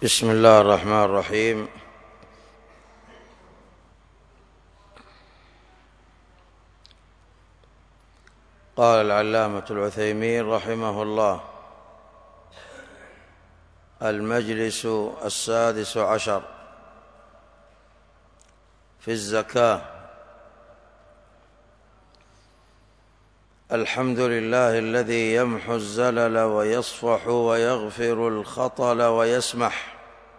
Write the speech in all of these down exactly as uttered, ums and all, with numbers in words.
بسم الله الرحمن الرحيم. قال العلامة العثيمين رحمه الله: المجلس السادس عشر في الزكاة. الحمد لله الذي يمحو الزلل ويصفح ويغفر الخطل ويسمح،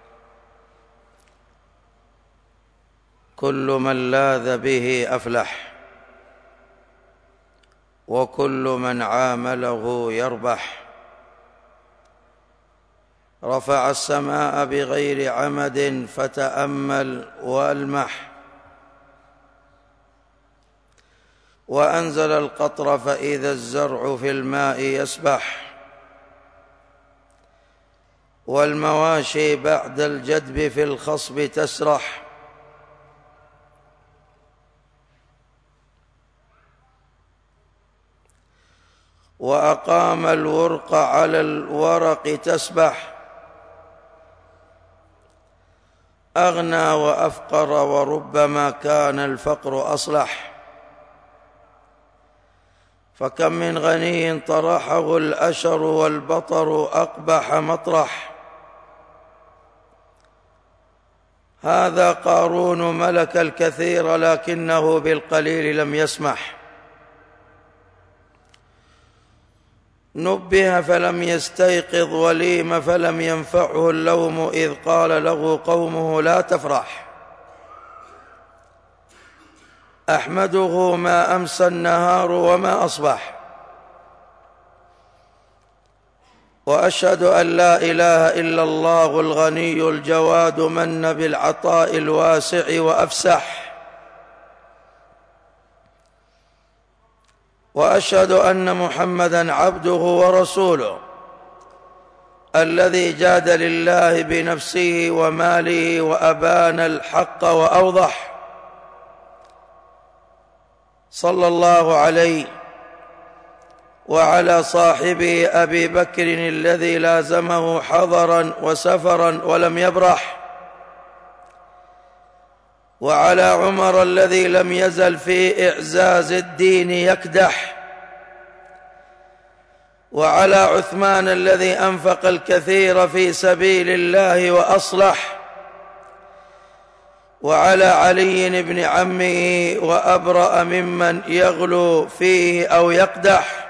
كل من لاذ به أفلح، وكل من عامله يربح. رفع السماء بغير عمد فتأمل والمح، وأنزل القطر فإذا الزرع في الماء يسبح، والمواشي بعد الجدب في الخصب تسرح. وأقام الورق على الورق تسبح، أغنى وأفقر وربما كان الفقر أصلح. فكم من غني طرحه الأشر والبطر أقبح مطرح. هذا قارون ملك الكثير لكنه بالقليل لم يسمح. نبه فلم يستيقظ وليم فلم ينفعه اللوم إذ قال له قومه لا تفرح. أحمده ما أمسى النهار وما أصبح، وأشهد أن لا إله إلا الله الغني الجواد من بالعطاء الواسع وأفسح. وأشهد أن محمدًا عبده ورسوله الذي جاد لله بنفسه وماله وأبان الحق وأوضح. صلى الله عليه وعلى صاحبه أبي بكر الذي لازمه حضرا وسفرا ولم يبرح، وعلى عمر الذي لم يزل في إعزاز الدين يكدح، وعلى عثمان الذي أنفق الكثير في سبيل الله وأصلح، وعلى علي بن عمه وأبرأ ممن يغلو فيه أو يقدح،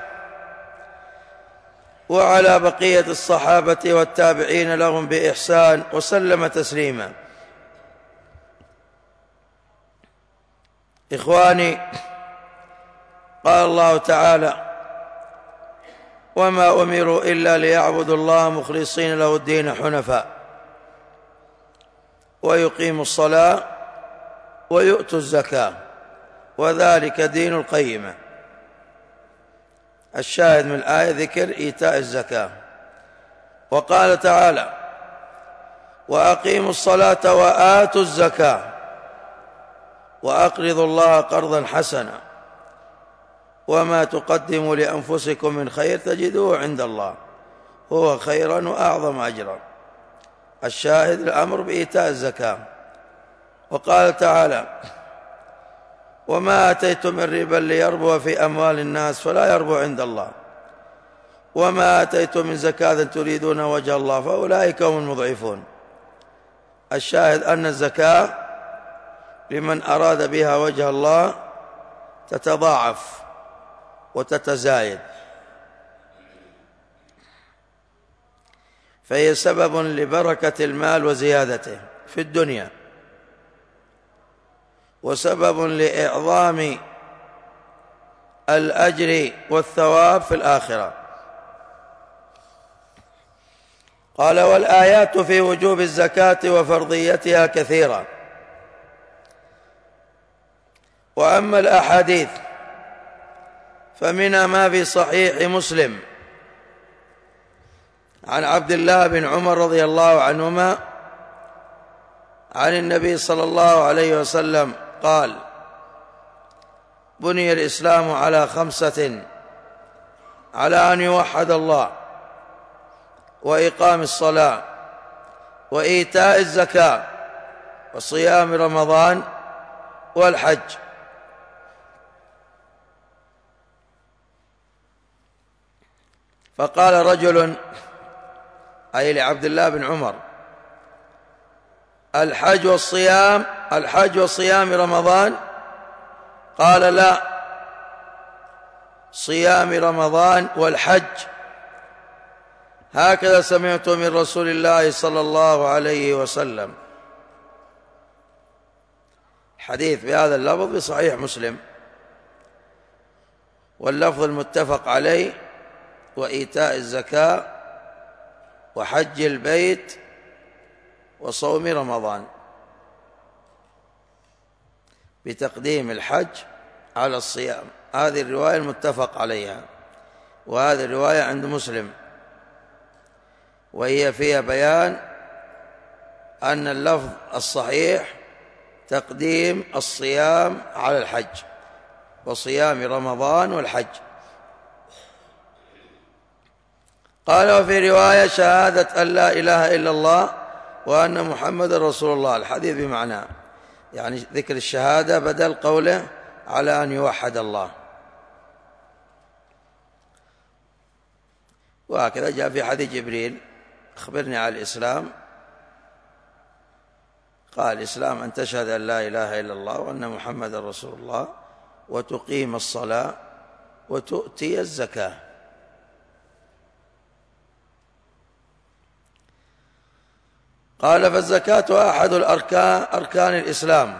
وعلى بقية الصحابة والتابعين لهم بإحسان وسلم تسليما. إخواني، قال الله تعالى: وما أمروا إلا ليعبدوا الله مخلصين له الدين حنفاء ويقيموا الصلاة ويؤتوا الزكاة وذلك دين القيمة. الشاهد من الآية ذكر إيتاء الزكاة. وقال تعالى: وأقيموا الصلاة وآتوا الزكاة وأقرضوا الله قرضا حسنا وما تقدموا لأنفسكم من خير تجدوه عند الله هو خيرا وأعظم أجرا. الشاهد الأمر بإيتاء الزكاة. وقال تعالى: وما آتيتم من ربا ليربو في أموال الناس فلا يربو عند الله وما آتيتم من زكاة تريدون وجه الله فأولئك هم المضعفون. الشاهد أن الزكاة لمن أراد بها وجه الله تتضاعف وتتزايد، فهي سبب لبركة المال وزيادته في الدنيا، وسبب لإعظام الأجر والثواب في الآخرة. قال: والآيات في وجوب الزكاة وفرضيتها كثيرة، وأما الأحاديث فمنها ما في صحيح مسلم عن عبد الله بن عمر رضي الله عنهما عن النبي صلى الله عليه وسلم قال: بني الإسلام على خمسة: على أن يوحد الله، وإقام الصلاة، وإيتاء الزكاة وصيام رمضان والحج. فقال رجل أي لعبد الله بن عمر: الحج والصيام الحج وصيام رمضان؟ قال: لا، صيام رمضان والحج، هكذا سمعت من رسول الله صلى الله عليه وسلم. حديث بهذا اللفظ بصحيح مسلم، واللفظ المتفق عليه: وإيتاء الزكاة وحج البيت وصوم رمضان، بتقديم الحج على الصيام. هذه الرواية المتفق عليها، وهذه الرواية عند مسلم، وهي فيها بيان أن اللفظ الصحيح تقديم الصيام على الحج، وصيام رمضان والحج. قال: وفي رواية: شهادة أن لا إله إلا الله وأن محمد رسول الله. الحديث بمعناه، يعني ذكر الشهادة بدل قوله على أن يوحد الله. وهكذا جاء في حديث جبريل: أخبرني عن الإسلام. قال: الإسلام أن تشهد أن لا إله إلا الله وأن محمد رسول الله وتقيم الصلاة وتؤتي الزكاة. قال: فالزكاة أحد الأركان أركان الإسلام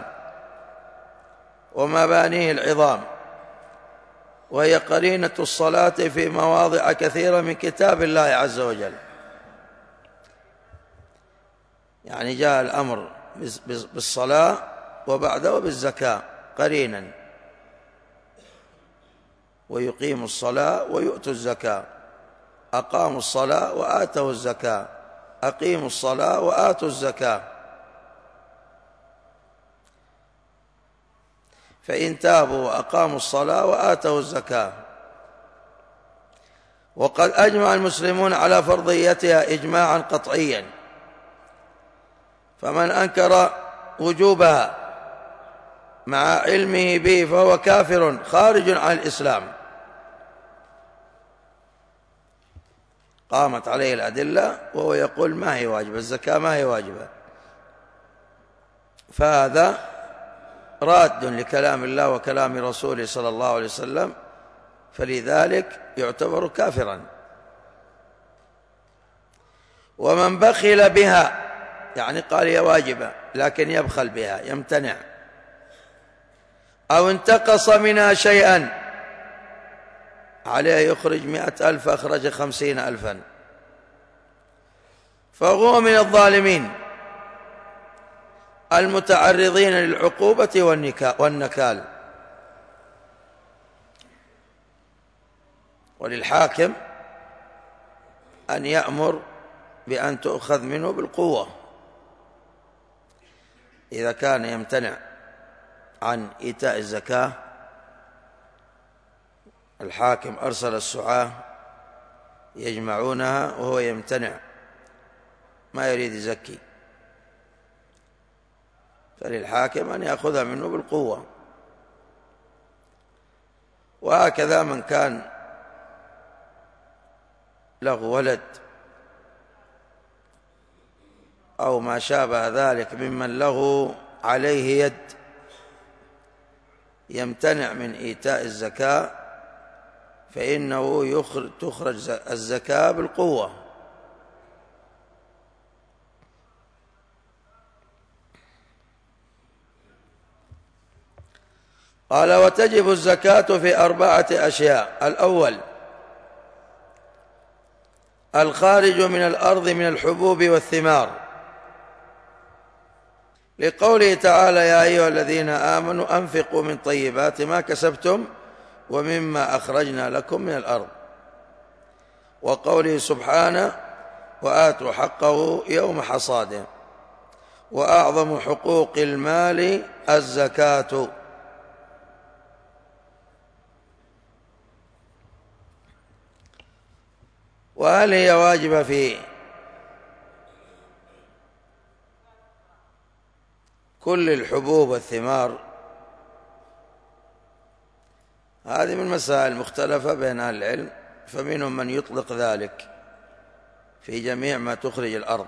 ومبانيه العظام، وهي قرينة الصلاة في مواضع كثيرة من كتاب الله عز وجل. يعني جاء الأمر بالصلاة وبعده بالزكاة قرينا: ويقيم الصلاة ويؤتوا الزكاة، أقاموا الصلاة وآتوا الزكاة، أقيموا الصلاة وآتوا الزكاة. فإن تابوا وأقاموا الصلاة وآتوا الزكاة. وقد أجمع المسلمون على فرضيتها إجماعا قطعيا، فمن أنكر وجوبها مع علمه به فهو كافر خارج عن الإسلام. قامت عليه الأدلة وهو يقول ما هي واجبة، الزكاة ما هي واجبة، فهذا راد لكلام الله وكلام رسوله صلى الله عليه وسلم، فلذلك يعتبر كافرا. ومن بخل بها، يعني قال هي واجبة لكن يبخل بها يمتنع، أو انتقص منها شيئا، عليه يخرج مئة ألف أخرج خمسين ألفا، فهو من الظالمين المتعرضين للعقوبة والنكال. وللحاكم أن يأمر بأن تؤخذ منه بالقوة إذا كان يمتنع عن إيتاء الزكاة. الحاكم أرسل السعاة يجمعونها وهو يمتنع، ما يريد يزكي، فللحاكم أن يأخذها منه بالقوة. وهكذا من كان له ولد أو ما شابه ذلك ممن له عليه يد يمتنع من إيتاء الزكاة، فإنه يخرج تخرج الزكاة بالقوة. قال: وتجب الزكاة في أربعة أشياء: الأول الخارج من الأرض من الحبوب والثمار، لقوله تعالى: يا أيها الذين آمنوا أنفقوا من طيبات ما كسبتم ومما أخرجنا لكم من الأرض، وقوله سبحانه: وآتوا حقه يوم حصاده. وأعظم حقوق المال الزكاة. وهل هي واجبة في كل الحبوب والثمار، هذه من مسائل مختلفة بين أهل العلم، فمنهم من يطلق ذلك في جميع ما تخرج الأرض.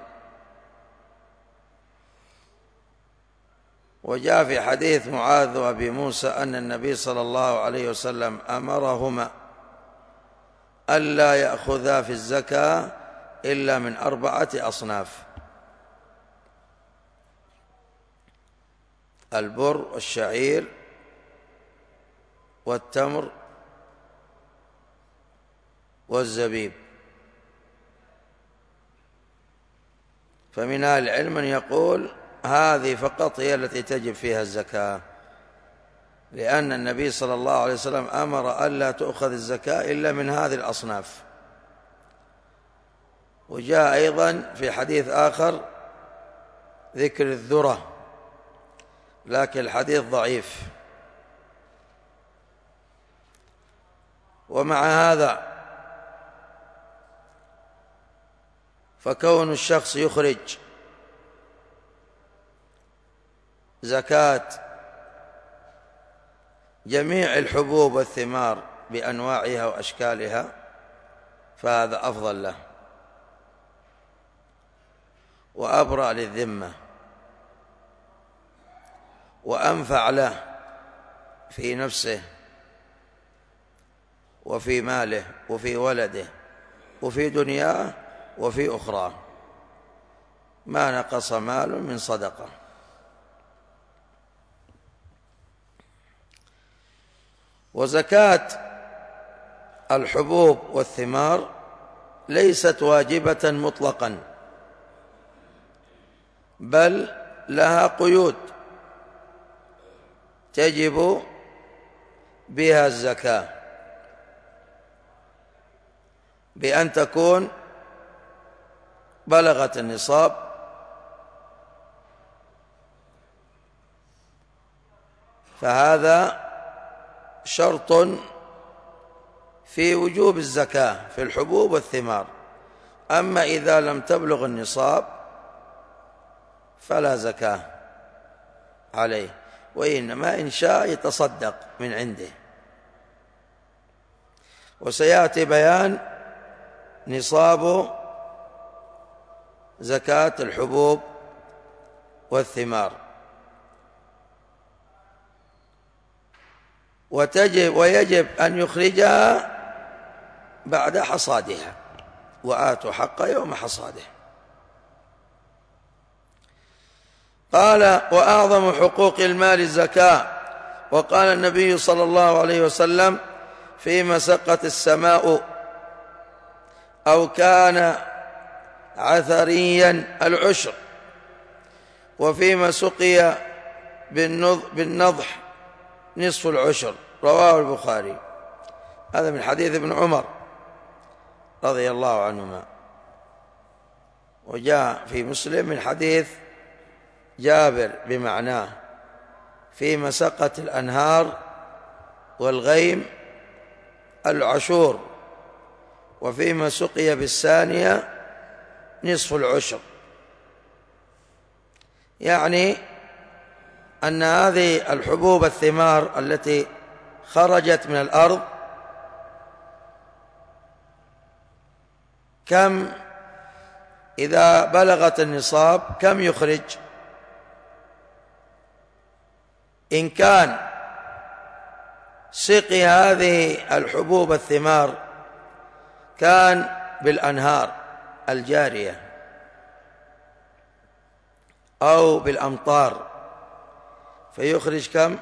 وجاء في حديث معاذ وأبي موسى أن النبي صلى الله عليه وسلم أمرهما ألا يأخذا في الزكاة إلا من أربعة أصناف: البر والشعير والتمر والزبيب. فمن أهل العلم من يقول هذه فقط هي التي تجب فيها الزكاة، لأن النبي صلى الله عليه وسلم أمر ألا تؤخذ الزكاة إلا من هذه الأصناف. وجاء أيضا في حديث آخر ذكر الذرة، لكن الحديث ضعيف. ومع هذا فكون الشخص يخرج زكاة جميع الحبوب والثمار بأنواعها وأشكالها فهذا أفضل له وأبرأ للذمة وأنفع له في نفسه وفي ماله وفي ولده وفي دنياه وفي أخراه، ما نقص مال من صدقة. وزكاة الحبوب والثمار ليست واجبة مطلقا، بل لها قيود تجب بها الزكاة، بأن تكون بلغت النصاب، فهذا شرط في وجوب الزكاة في الحبوب والثمار. أما إذا لم تبلغ النصاب فلا زكاة عليه، وإنما إن شاء يتصدق من عنده. وسيأتي بيان نصاب زكاة الحبوب والثمار. وتجب ويجب أن يخرجها بعد حصادها، وآتوا حق يوم حصاده. قال: وأعظم حقوق المال الزكاة. وقال النبي صلى الله عليه وسلم: فيما سقت السماء أو كان عثريا العشر، وفيما سقي بالنضح نصف العشر. رواه البخاري. هذا من حديث ابن عمر رضي الله عنهما. وجاء في مسلم من حديث جابر بمعناه: فيما سقت الأنهار والغيم العشور، وفيما سقي بالثانية نصف العشر. يعني أن هذه الحبوب الثمار التي خرجت من الأرض كم إذا بلغت النصاب كم يخرج؟ إن كان سقي هذه الحبوب الثمار كان بالأنهار الجارية أو بالأمطار، فيخرج كم؟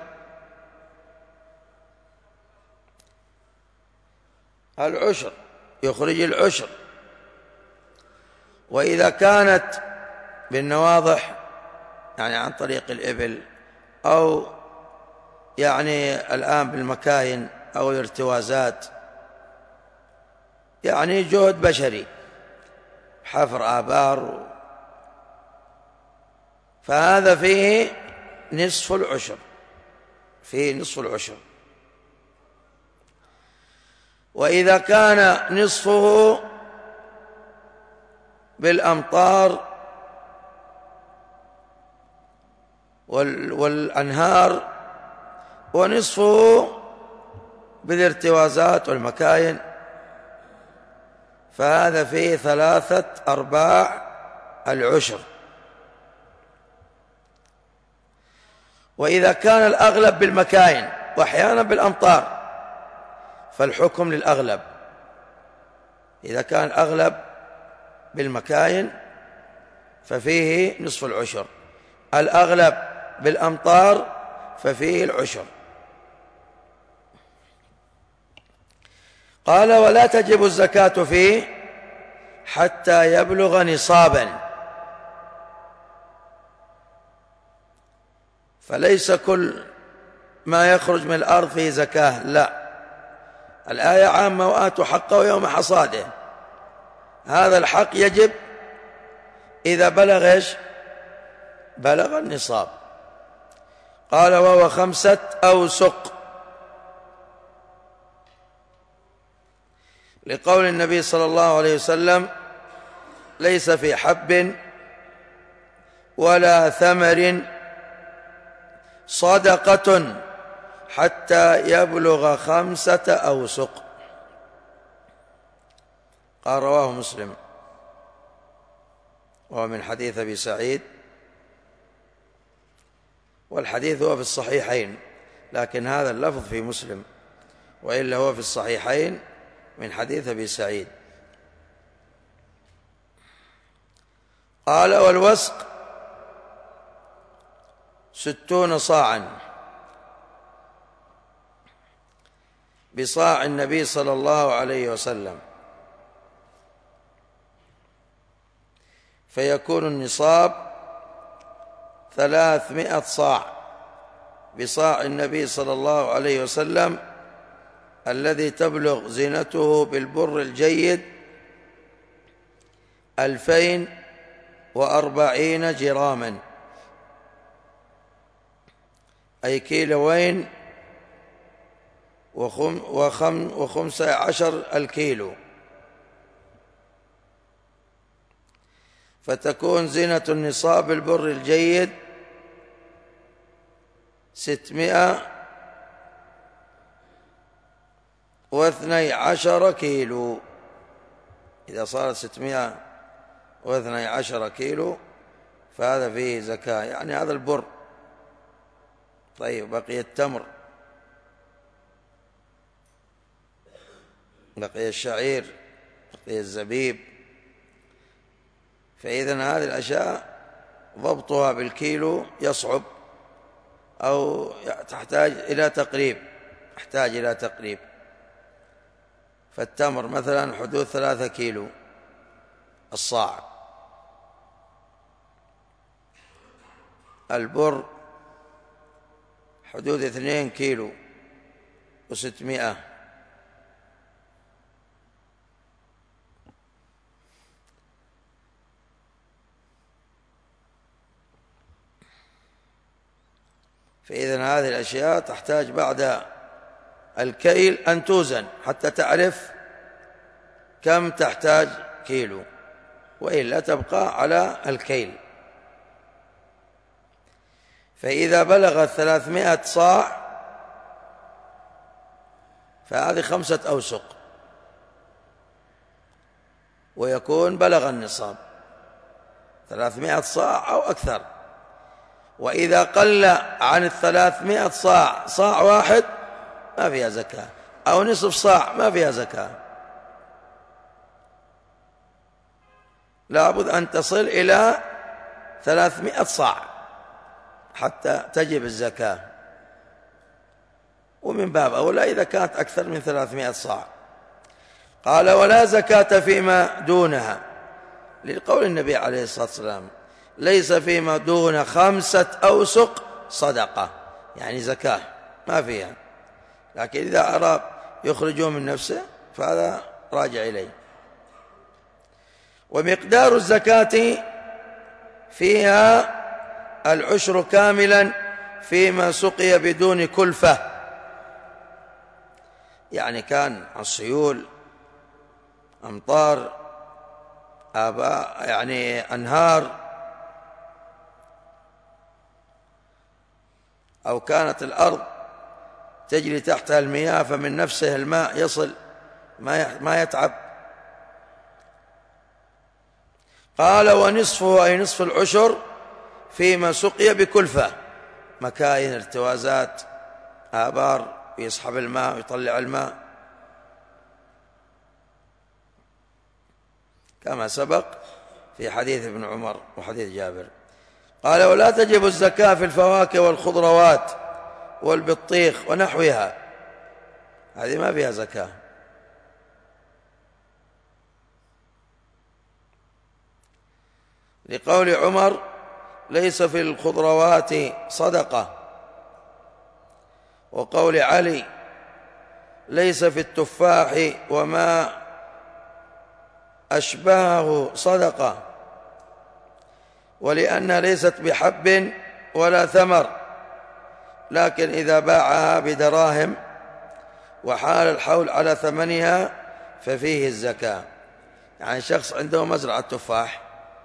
العشر، يخرج العشر. وإذا كانت بالنواضح يعني عن طريق الإبل، أو يعني الآن بالمكاين أو الارتوازات، يعني جهد بشري، حفر آبار، فهذا فيه نصف العشر، فيه نصف العشر. وإذا كان نصفه بالأمطار والأنهار، ونصفه بالارتوازات والمكاين، فهذا فيه ثلاثة أرباع العشر. وإذا كان الأغلب بالمكاين وأحيانا بالأمطار فالحكم للأغلب. إذا كان الأغلب بالمكاين ففيه نصف العشر، الأغلب بالأمطار ففيه العشر. قال: ولا تجب الزكاة فيه حتى يبلغ نصابا. فليس كل ما يخرج من الأرض فيه زكاة، لا، الآية عامة: وآتوا حقه يوم حصاده. هذا الحق يجب إذا بلغ إيش؟ بلغ النصاب. قال: وهو خمسة أوسق، لقول النبي صلى الله عليه وسلم: ليس في حب ولا ثمر صدقة حتى يبلغ خمسة أوسق. قال: رواه مسلم، وهو من حديث أبي سعيد، والحديث هو في الصحيحين، لكن هذا اللفظ في مسلم، وإلا هو في الصحيحين من حديث أبي سعيد. قال: والوسق ستون صاعا، بصاع النبي صلى الله عليه وسلم، فيكون النصاب ثلاثمائة صاع بصاع النبي صلى الله عليه وسلم، الذي تبلغ زينته بالبر الجيد ألفين وأربعين جراما، أي كيلوين وخم وخم وخمسة عشر الكيلو، فتكون زينة النصاب البر الجيد ستمائة واثني عشر كيلو. إذا صارت ستمائة واثني عشر كيلو فهذا فيه زكاة، يعني هذا البر. طيب، بقي التمر، بقي الشعير، بقي الزبيب. فإذن هذه الأشياء ضبطها بالكيلو يصعب، أو تحتاج إلى تقريب، تحتاج إلى تقريب. فالتمر مثلا حدود ثلاثة كيلو الصاع، البر حدود اثنين كيلو وستمائة، فإذن هذه الأشياء تحتاج بعد الكيل أن توزن حتى تعرف كم تحتاج كيلو، وإلا تبقى على الكيل. فإذا بلغت ثلاثمائة صاع فهذه خمسة أوسق، ويكون بلغ النصاب ثلاثمائة صاع أو أكثر. وإذا قل عن الثلاثمائة صاع صاع واحد ما فيها زكاة، أو نصف صاع ما فيها زكاة، لابد أن تصل إلى ثلاثمائة صاع حتى تجب الزكاة، ومن باب أولى إذا كانت أكثر من ثلاثمائة صاع. قال: ولا زكاة فيما دونها، لقول النبي عليه الصلاة والسلام: ليس فيما دون خمسة أوسق صدقة، يعني زكاة ما فيها، لكن إذا أراد يخرجه من نفسه فهذا راجع إليه. ومقدار الزكاة فيها العشر كاملا فيما سقي بدون كلفة، يعني كان السيول، أمطار، آباء، يعني أنهار، أو كانت الأرض تجري تحتها المياه فمن نفسه الماء يصل ما يتعب. قال ونصفه أي نصف العشر فيما سقي بكلفة، مكاين ارتوازات آبار يسحب الماء ويطلع الماء كما سبق في حديث ابن عمر وحديث جابر. قال ولا تجب الزكاة في الفواكه والخضروات والبطيخ ونحوها، هذه ما فيها زكاة. لقول عمر ليس في الخضروات صدقة، وقول علي ليس في التفاح وما أشبهه صدقة، ولأنها ليست بحب ولا ثمر، لكن إذا باعها بدراهم وحال الحول على ثمنها ففيه الزكاة. يعني شخص عنده مزرعة تفاح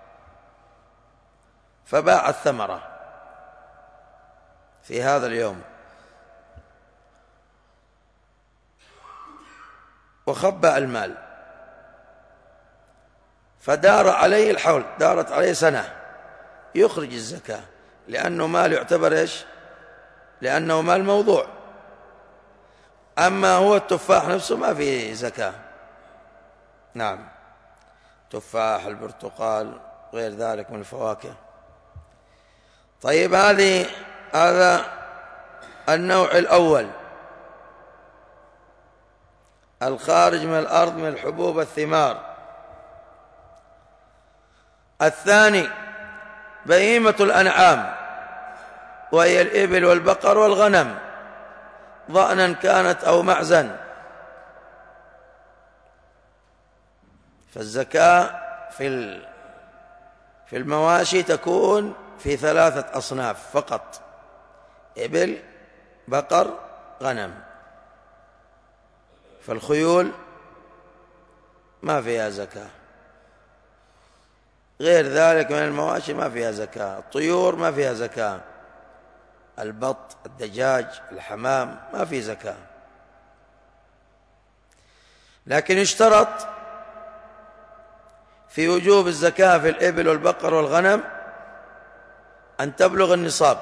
فباع الثمرة في هذا اليوم وخبأ المال، فدار عليه الحول، دارت عليه سنة، يخرج الزكاة لأنه مال يعتبر إيش؟ لأنه مال موضوع. أما هو التفاح نفسه ما فيه زكاة. نعم، تفاح، البرتقال، غير ذلك من الفواكه. طيب، هذه هذا النوع الأول الخارج من الأرض من الحبوب والثمار. الثاني بهيمة الأنعام، وهي الإبل والبقر والغنم، ضأنا كانت أو معزا. فالزكاة في في المواشي تكون في ثلاثة أصناف فقط: إبل، بقر، غنم. فالخيول ما فيها زكاة، غير ذلك من المواشي ما فيها زكاة. الطيور ما فيها زكاة، البط، الدجاج، الحمام ما في زكاة. لكن يشترط في وجوب الزكاة في الإبل والبقر والغنم أن تبلغ النصاب.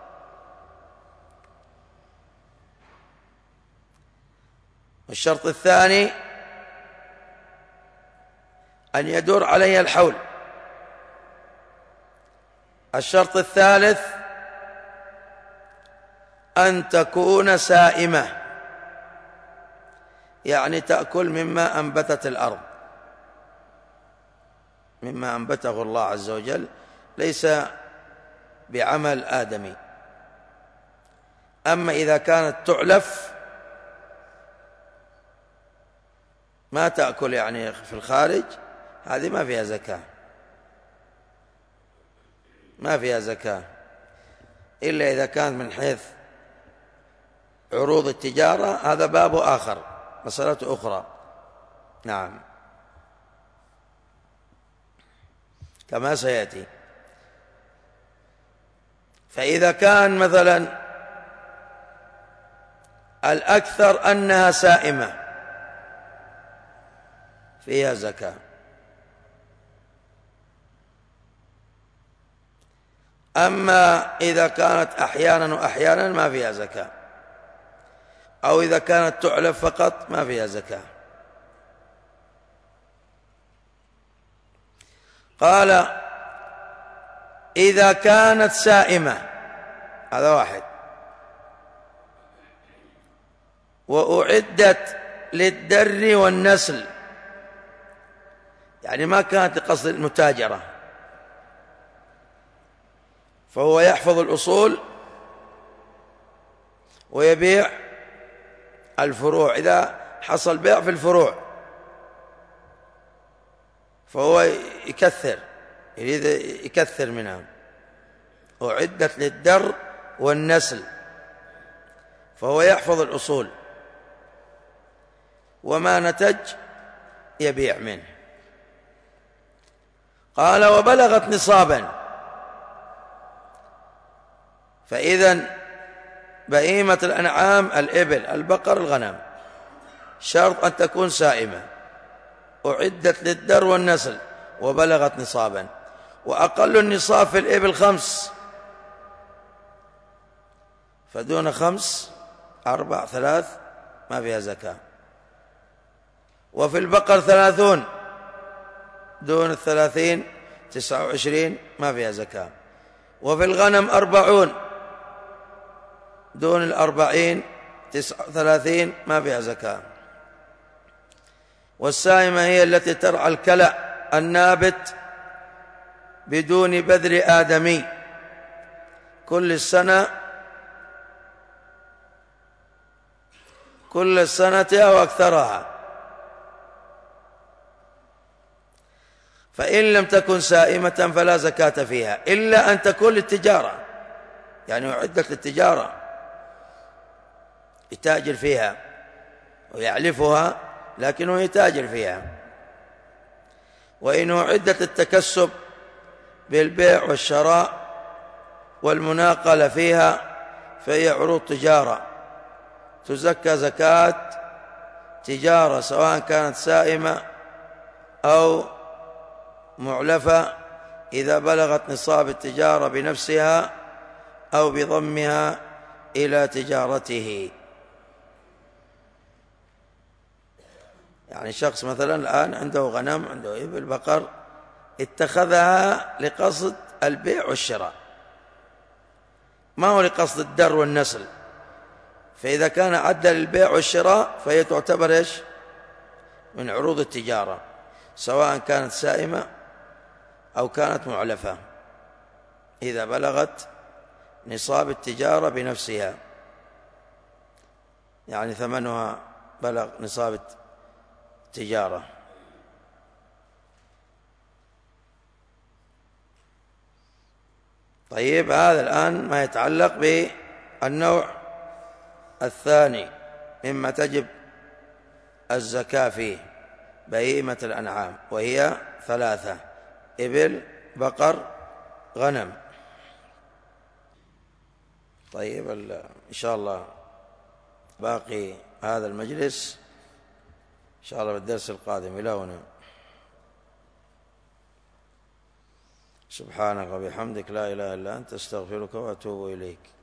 والشرط الثاني أن يدور عليها الحول. الشرط الثالث أن تكون سائمة، يعني تأكل مما أنبتت الأرض، مما أنبته الله عز وجل، ليس بعمل آدمي. أما إذا كانت تعلف ما تأكل يعني في الخارج، هذه ما فيها زكاة، ما فيها زكاة إلا إذا كان من حيث عروض التجارة، هذا باب آخر، مسألة أخرى. نعم، كما سيأتي. فإذا كان مثلا الأكثر أنها سائمة فيها زكاة. أما إذا كانت أحيانا وأحيانا ما فيها زكاة، أو إذا كانت تعلف فقط ما فيها زكاة. قال إذا كانت سائمة، هذا واحد، وأعدت للدر والنسل، يعني ما كانت لقصد المتاجرة، فهو يحفظ الأصول ويبيع الفروع. إذا حصل بيع في الفروع فهو يكثر، يريد يكثر منها. أعدت للدر والنسل، فهو يحفظ الأصول، وما نتج يبيع منه. قال وبلغت نصابا، فإذا بهيمة الأنعام الإبل، البقر، الغنم، شرط أن تكون سائمة أعدت للدر والنسل وبلغت نصابا، وأقل النصاب في الإبل خمس، فدون خمس أربع ثلاث ما فيها زكاة. وفي البقر ثلاثون، دون الثلاثين تسعة وعشرين ما فيها زكاة. وفي الغنم أربعون، دون الأربعين تسعة وثلاثين ما فيها زكاة. والسائمة هي التي ترعى الكلأ النابت بدون بذر آدمي كل السنة كل السنة أو أكثرها، فإن لم تكن سائمة فلا زكاة فيها إلا أن تكون للتجارة، يعني أعدت للتجارة يتاجر فيها ويعلفها لكنه يتاجر فيها. وإن أعدت للتكسب بالبيع والشراء والمناقلة فيها فهي عروض تجارة تزكى زكاة تجارة، سواء كانت سائمة أو معلفة، إذا بلغت نصاب التجارة بنفسها أو بضمها إلى تجارته. يعني شخص مثلا الآن عنده غنم، عنده إبل، بقر، اتخذها لقصد البيع والشراء، ما هو لقصد الدر والنسل، فإذا كان عدل للبيع والشراء فهي تعتبر إيش؟ من عروض التجارة، سواء كانت سائمة أو كانت معلفة، إذا بلغت نصاب التجارة بنفسها، يعني ثمنها بلغ نصاب التجارة. طيب، هذا الآن ما يتعلق بالنوع الثاني مما تجب الزكاة فيه، بهيمة الأنعام، وهي ثلاثة: إبل، بقر، غنم. طيب، إن شاء الله باقي هذا المجلس إن شاء الله بالدرس القادم. إلى هنا. سبحانك وبحمدك لا إله إلا أنت، استغفرك وأتوب إليك.